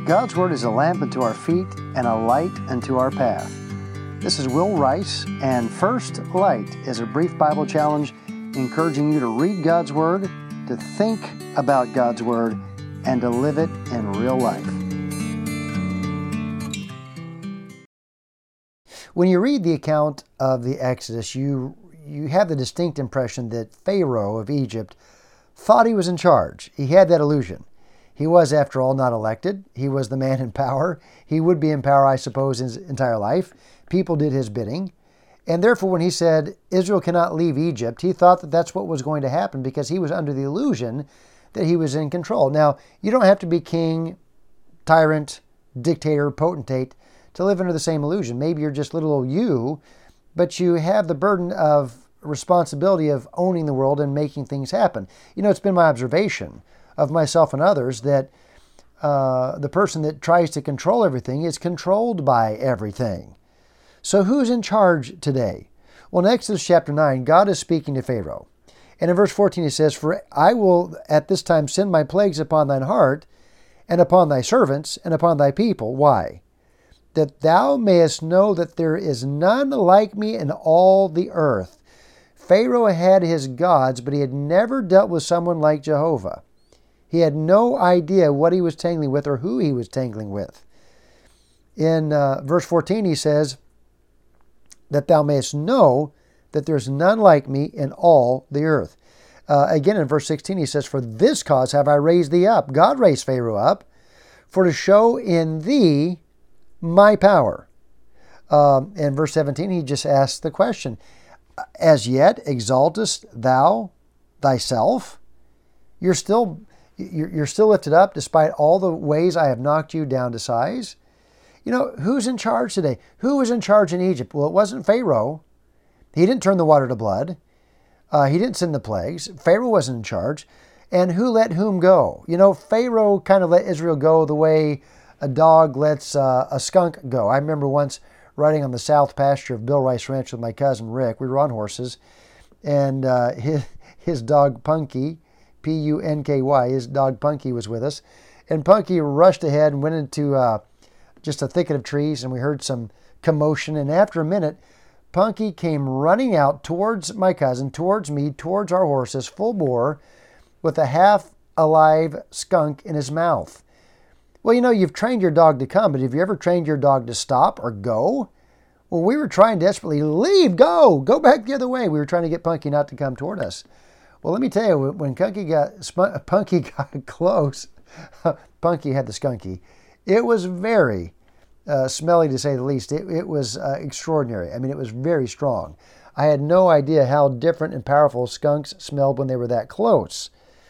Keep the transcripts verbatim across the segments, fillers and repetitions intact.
God's Word is a lamp unto our feet and a light unto our path. This is Will Rice, and First Light is a brief Bible challenge encouraging you to read God's Word, to think about God's Word, and to live it in real life. When you read the account of the Exodus, you, you have the distinct impression that Pharaoh of Egypt thought he was in charge. He had that illusion. He was, after all, not elected. He was the man in power. He would be in power, I suppose, his entire life. People did his bidding. And therefore, when he said, Israel cannot leave Egypt, he thought that that's what was going to happen because he was under the illusion that he was in control. Now, you don't have to be king, tyrant, dictator, potentate to live under the same illusion. Maybe you're just little old you, but you have the burden of responsibility of owning the world and making things happen. You know, it's been my observation of myself and others that uh, the person that tries to control everything is controlled by everything. So who's in charge today? Well, in Exodus chapter nine, God is speaking to Pharaoh. And in verse fourteen, he says, For I will at this time send my plagues upon thine heart, and upon thy servants, and upon thy people. Why? That thou mayest know that there is none like me in all the earth. Pharaoh had his gods, but he had never dealt with someone like Jehovah. He had no idea what he was tangling with or who he was tangling with. In uh, verse fourteen, he says, that thou mayest know that there is none like me in all the earth. Uh, again, in verse sixteen, he says, For this cause have I raised thee up. God raised Pharaoh up, for to show in thee my power. Um, in verse seventeen, he just asks the question, As yet exaltest thou thyself? You're still... You're still lifted up despite all the ways I have knocked you down to size. You know, who's in charge today? Who was in charge in Egypt? Well, it wasn't Pharaoh. He didn't turn the water to blood. Uh, he didn't send the plagues. Pharaoh wasn't in charge. And who let whom go? You know, Pharaoh kind of let Israel go the way a dog lets uh, a skunk go. I remember once riding on the south pasture of Bill Rice Ranch with my cousin Rick. We were on horses. And uh, his, his dog Punky, P U N K Y, his dog Punky was with us. And Punky rushed ahead and went into uh, just a thicket of trees, and we heard some commotion. And after a minute, Punky came running out towards my cousin, towards me, towards our horses, full bore, with a half-alive skunk in his mouth. Well, you know, you've trained your dog to come, but have you ever trained your dog to stop or go? Well, we were trying desperately, leave, go, go back the other way. We were trying to get Punky not to come toward us. Well, let me tell you, when Punky got, Punky got close, Punky had the skunky. It was very uh, smelly, to say the least. It, it was uh, extraordinary. I mean, it was very strong. I had no idea how different and powerful skunks smelled when they were that close.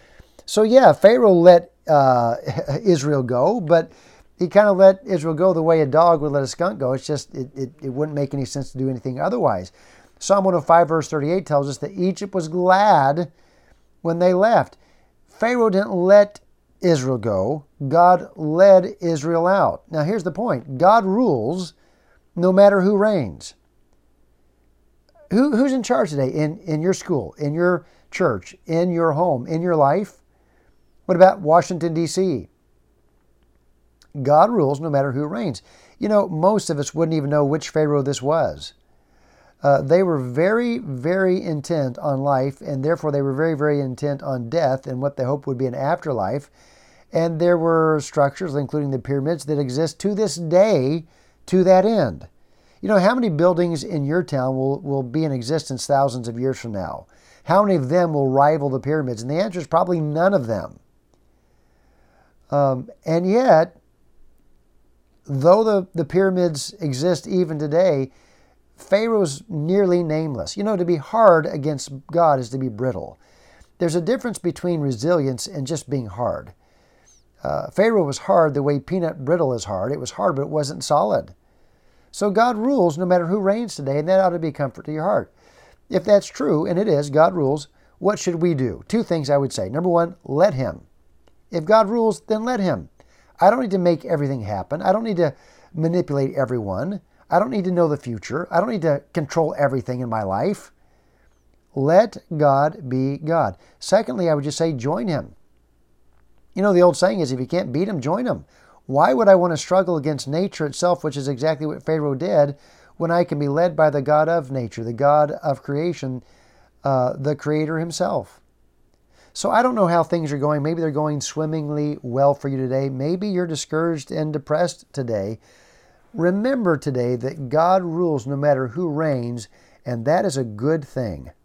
So yeah, Pharaoh let uh, Israel go, but he kind of let Israel go the way a dog would let a skunk go. It's just, it, it, it wouldn't make any sense to do anything otherwise. Psalm one oh five, verse thirty-eight tells us that Egypt was glad when they left. Pharaoh didn't let Israel go. God led Israel out. Now here's the point. God rules no matter who reigns. Who, who's in charge today in, in your school, in your church, in your home, in your life? What about Washington, D C? God rules no matter who reigns. You know, most of us wouldn't even know which Pharaoh this was. Uh, they were very, very intent on life, and therefore they were very, very intent on death and what they hoped would be an afterlife. And there were structures, including the pyramids, that exist to this day to that end. You know, how many buildings in your town will, will be in existence thousands of years from now? How many of them will rival the pyramids? And the answer is probably none of them. Um, and yet, though the, the pyramids exist even today, Pharaoh's nearly nameless. You know, to be hard against God is to be brittle. There's a difference between resilience and just being hard. Uh, Pharaoh was hard the way peanut brittle is hard. It was hard, but it wasn't solid. So God rules no matter who reigns today, and that ought to be comfort to your heart. If that's true, and it is, God rules, what should we do? Two things I would say. Number one, let Him. If God rules, then let Him. I don't need to make everything happen. I don't need to manipulate everyone. I don't need to know the future. I don't need to control everything in my life. Let God be God. Secondly, I would just say join Him. You know, the old saying is if you can't beat Him, join Him. Why would I want to struggle against nature itself, which is exactly what Pharaoh did, when I can be led by the God of nature, the God of creation, uh, the Creator himself? So I don't know how things are going. Maybe they're going swimmingly well for you today. Maybe you're discouraged and depressed today. Remember today that God rules no matter who reigns, and that is a good thing.